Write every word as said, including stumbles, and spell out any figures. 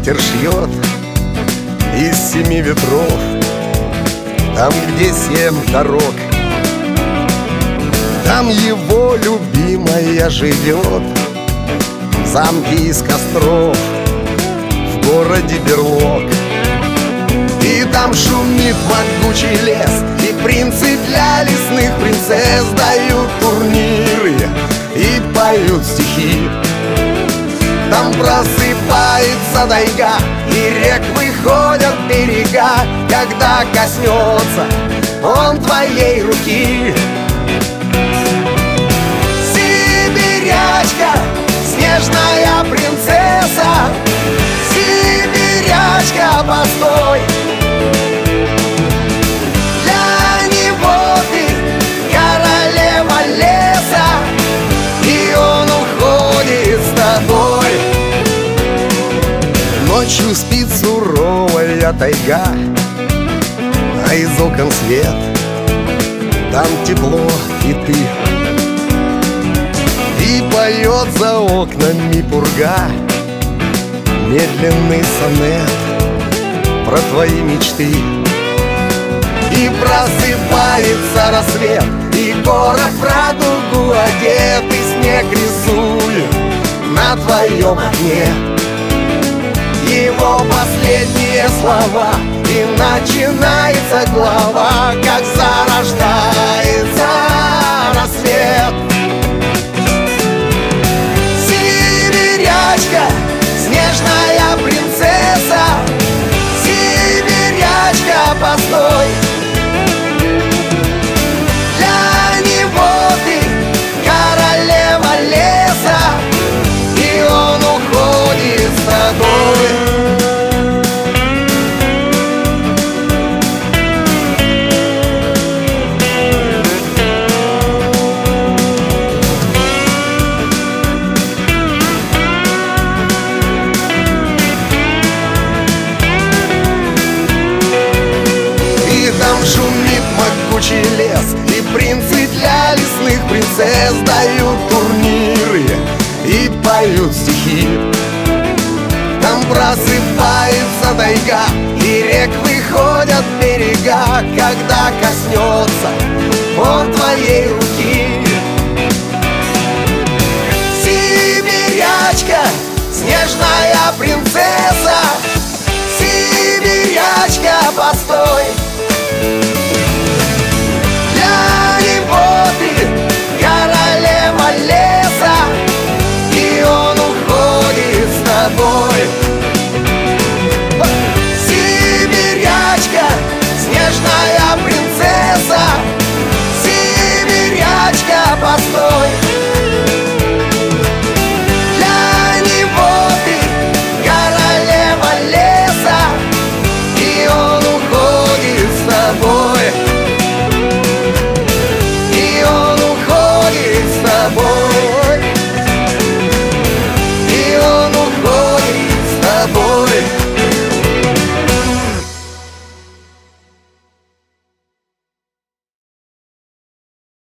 ветер шьет из семи ветров, там, где семь дорог, там его любимая живет. В замке из костров, в городе берлог. И там шумит могучий лес, и принцы для лесных принцесс дают турниры и поют стихи. Там просыпается тайга, и рек выходят берега, когда коснется он твоей руки. Сибирячка, снежная принцесса, сибирячка, постой. Для него ты королева леса, и он уходит с тобой. Ночью спит суровая тайга, а из окон свет, там тепло и ты. И поет за окнами пурга медленный сонет про твои мечты. И просыпается рассвет, и город в радугу одет, и снег рисует на твоем окне его последние слова. И начинается глава, как зарождается рассвет. Сибирячка, снежная принцесса, сибирячка, постой. Для него ты королева леса, и он уходит с тобой. Шумит могучий лес, и принцы для лесных принцесс дают турниры и поют стихи. Там просыпается тайга, и рек выходят берега, когда коснется он твоей руки. Сибирячка, снежная принцесса,